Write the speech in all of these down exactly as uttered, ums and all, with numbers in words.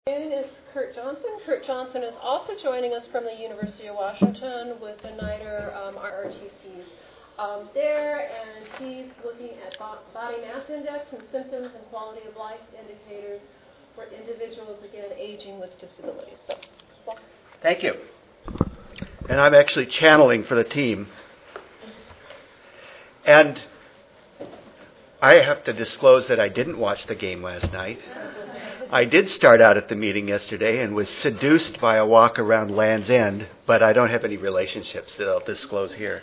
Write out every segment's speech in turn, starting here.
Is Kurt Johnson. Kurt Johnson is also joining us from the University of Washington with the NIDER um, R R T C um, there, and he's looking at bo- body mass index and symptoms and quality of life indicators for individuals, again, aging with disabilities. So, welcome. Thank you. And I'm actually channeling for the team. And I have to disclose that I didn't watch the game last night. I did start out at the meeting yesterday and was seduced by a walk around Land's End, but I don't have any relationships that I'll disclose here.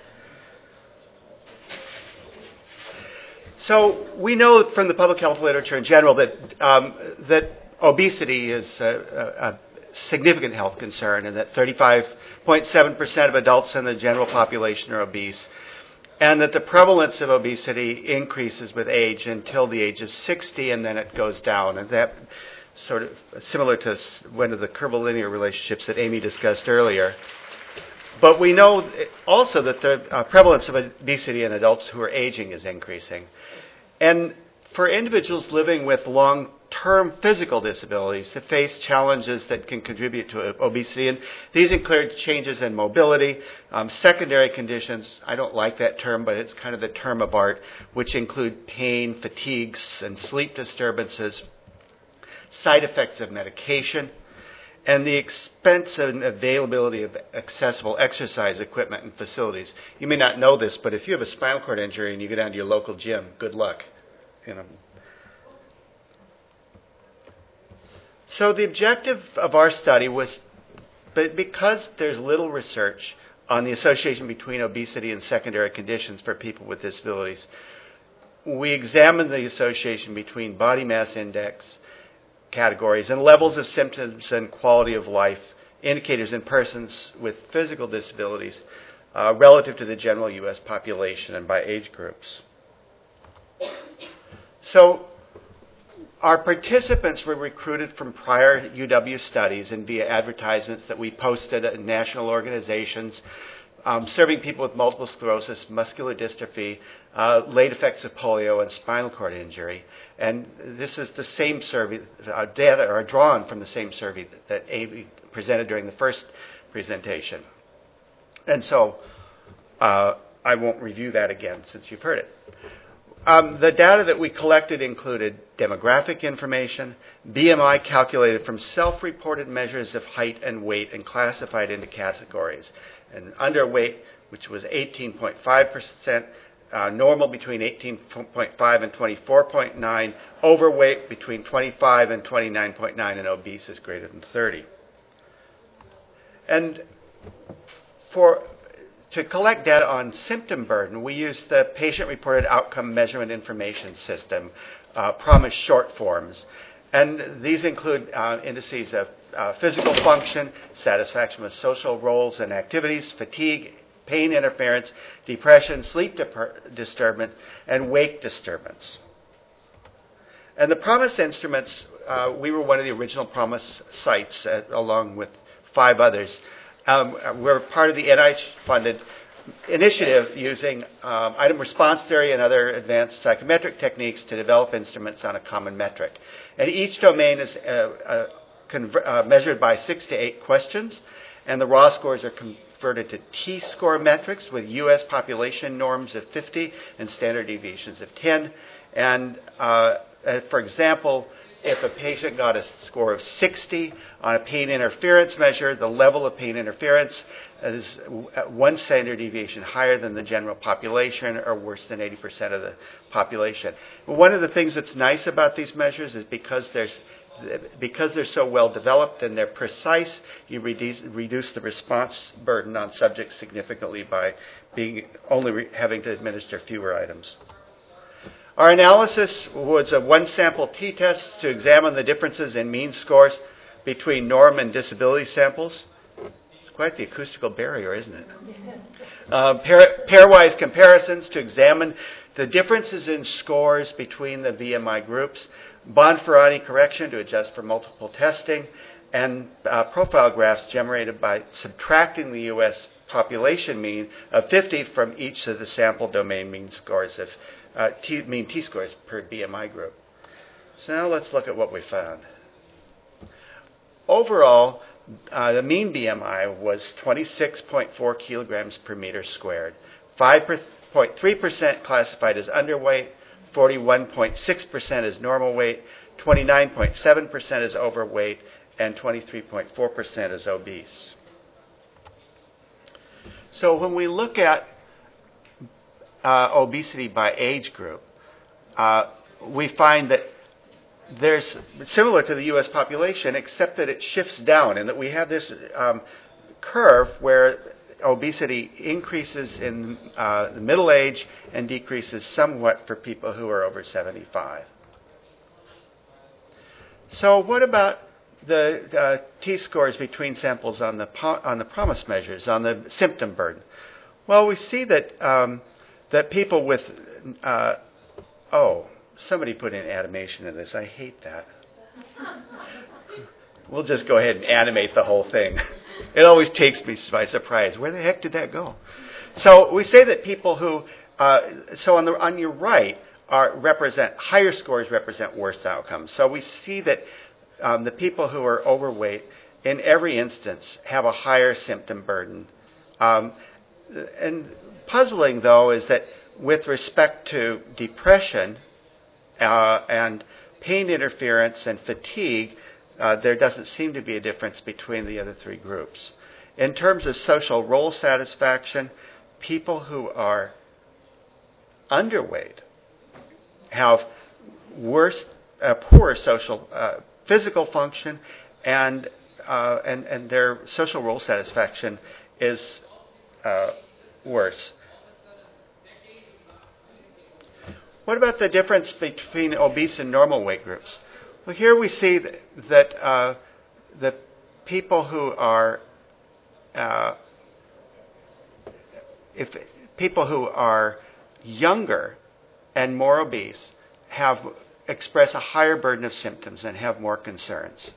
So we know from the public health literature in general that um, that obesity is a, a, a significant health concern, and that thirty-five point seven percent of adults in the general population are obese, and that the prevalence of obesity increases with age until the age of sixty, and then it goes down. And that sort of similar to one of the curvilinear relationships that Amy discussed earlier. But we know also that the uh, prevalence of obesity in adults who are aging is increasing. And for individuals living with long-term physical disabilities to face challenges that can contribute to obesity, and these include changes in mobility, um, secondary conditions, I don't like that term, but it's kind of the term of art, which include pain, fatigues, and sleep disturbances, side effects of medication, and the expense and availability of accessible exercise equipment and facilities. You may not know this, but if you have a spinal cord injury and you go down to your local gym, good luck. You know. So the objective of our study was, but because there's little research on the association between obesity and secondary conditions for people with disabilities, we examined the association between body mass index categories and levels of symptoms and quality of life indicators in persons with physical disabilities uh, relative to the general U S population and by age groups. So our participants were recruited from prior U W studies and via advertisements that we posted in national organizations um, serving people with multiple sclerosis, muscular dystrophy, uh, late effects of polio, and spinal cord injury. And this is the same survey, uh, data are drawn from the same survey that Amy presented during the first presentation. And so uh, I won't review that again since you've heard it. Um, the data that we collected included demographic information, B M I calculated from self-reported measures of height and weight and classified into categories. And underweight, which was eighteen point five percent, uh, normal between eighteen point five and twenty-four point nine, overweight between twenty-five and twenty-nine point nine, and obese is greater than thirty. And for to collect data on symptom burden, we used the Patient-Reported Outcome Measurement Information System, uh, PROMIS short forms. And these include uh, indices of uh, physical function, satisfaction with social roles and activities, fatigue, pain interference, depression, sleep dip- disturbance, and wake disturbance. And the PROMIS instruments, uh, we were one of the original PROMIS sites, uh, along with five others. Um, we're part of the N I H-funded initiative using um, item response theory and other advanced psychometric techniques to develop instruments on a common metric. And each domain is uh, uh, conver- uh, measured by six to eight questions, and the raw scores are converted to T-score metrics with U S population norms of fifty and standard deviations of ten. And uh, uh, for example, if a patient got a score of sixty on a pain interference measure, the level of pain interference is one standard deviation higher than the general population or worse than eighty percent of the population. One of the things that's nice about these measures is because there's because they're so well developed and they're precise, you reduce, reduce the response burden on subjects significantly by being only re- having to administer fewer items. Our analysis was a one-sample t-test to examine the differences in mean scores between norm and disability samples. It's quite the acoustical barrier, isn't it? Uh, pair, pairwise comparisons to examine the differences in scores between the B M I groups, Bonferroni correction to adjust for multiple testing, and uh, profile graphs generated by subtracting the U S population mean of fifty from each of the sample domain mean scores of Uh, T, mean T-scores per B M I group. So now let's look at what we found. overall, uh, the mean B M I was twenty-six point four kilograms per meter squared. five point three percent classified as underweight, forty-one point six percent as normal weight, twenty-nine point seven percent as overweight, and twenty-three point four percent as obese. So when we look at uh, obesity by age group, uh, we find that there's similar to the U S population, except that it shifts down, and that we have this um, curve where obesity increases in uh, the middle age and decreases somewhat for people who are over seventy-five. So what about the uh, T-scores between samples on the po- on the PROMIS measures, on the symptom burden? Well, we see that um, that people with uh, oh, somebody put in animation in this. I hate that. We'll just go ahead and animate the whole thing. It always takes me by surprise. Where the heck did that go? So we say that people who uh, so on the on your right are represent higher scores represent worse outcomes. So we see that um, the people who are overweight in every instance have a higher symptom burden. Um, and puzzling though is that with respect to depression uh, and pain interference and fatigue, uh, there doesn't seem to be a difference between the other three groups. In terms of social role satisfaction, people who are underweight have worse, uh, poor social, uh, physical function, and uh, and and their social role satisfaction is uh, worse. What about the difference between obese and normal weight groups? Well, here we see that, that uh, the people who are uh, if people who are younger and more obese have express a higher burden of symptoms and have more concerns.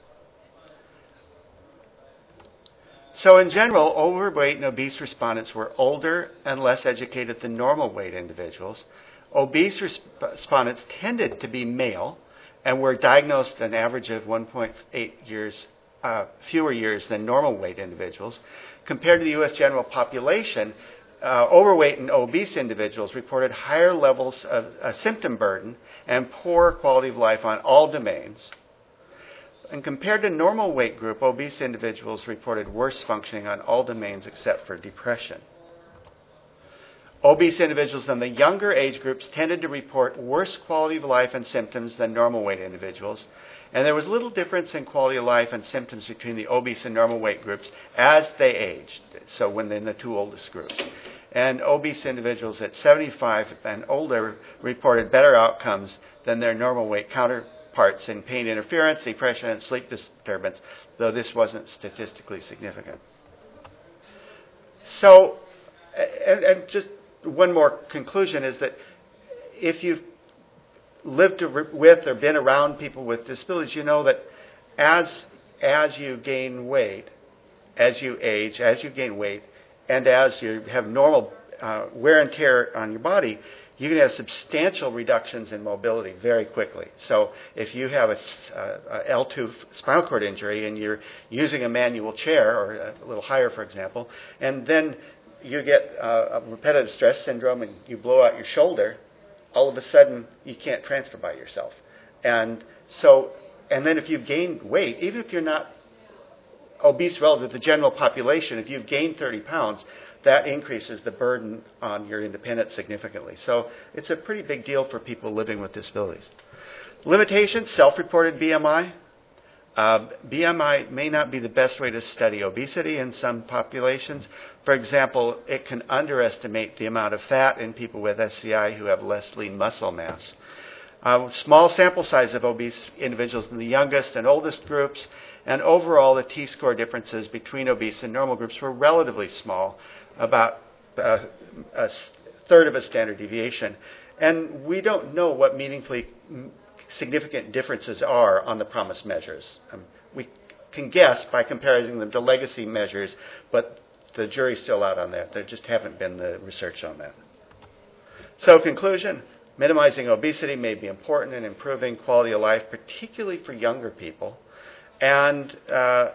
So in general, overweight and obese respondents were older and less educated than normal weight individuals. Obese respondents tended to be male and were diagnosed an average of one point eight years, uh, fewer years than normal weight individuals. Compared to the U S general population, uh, overweight and obese individuals reported higher levels of uh, symptom burden and poor quality of life on all domains. And compared to normal weight group, obese individuals reported worse functioning on all domains except for depression. Obese individuals in the younger age groups tended to report worse quality of life and symptoms than normal weight individuals. And there was little difference in quality of life and symptoms between the obese and normal weight groups as they aged, so when in the two oldest groups. And obese individuals at seventy-five and older reported better outcomes than their normal weight counterparts in pain interference, depression, and sleep disturbance, though this wasn't statistically significant. So, and, and just one more conclusion is that if you've lived with or been around people with disabilities, you know that as as you gain weight, as you age, as you gain weight, and as you have normal uh, wear and tear on your body, you can have substantial reductions in mobility very quickly. So if you have a, a L two spinal cord injury and you're using a manual chair, or a little higher, for example, and then you get uh, a repetitive stress syndrome and you blow out your shoulder, all of a sudden you can't transfer by yourself. And so, and then if you've gained weight, even if you're not obese relative to the general population, if you've gained thirty pounds, that increases the burden on your independence significantly. So it's a pretty big deal for people living with disabilities. Limitations, self-reported B M I. Uh, B M I may not be the best way to study obesity in some populations. For example, it can underestimate the amount of fat in people with S C I who have less lean muscle mass. Uh, small sample size of obese individuals in the youngest and oldest groups, and overall the T-score differences between obese and normal groups were relatively small, about uh, a third of a standard deviation. And we don't know what meaningfully significant differences are on the PROMIS measures. Um, we can guess by comparing them to legacy measures, but the jury's still out on that. There just haven't been the research on that. So, conclusion, minimizing obesity may be important in improving quality of life, particularly for younger people. and uh,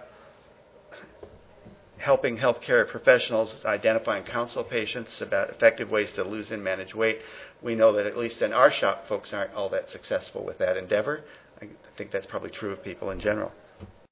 helping healthcare professionals identify and counsel patients about effective ways to lose and manage weight. We know that at least in our shop, folks aren't all that successful with that endeavor. I think that's probably true of people in general.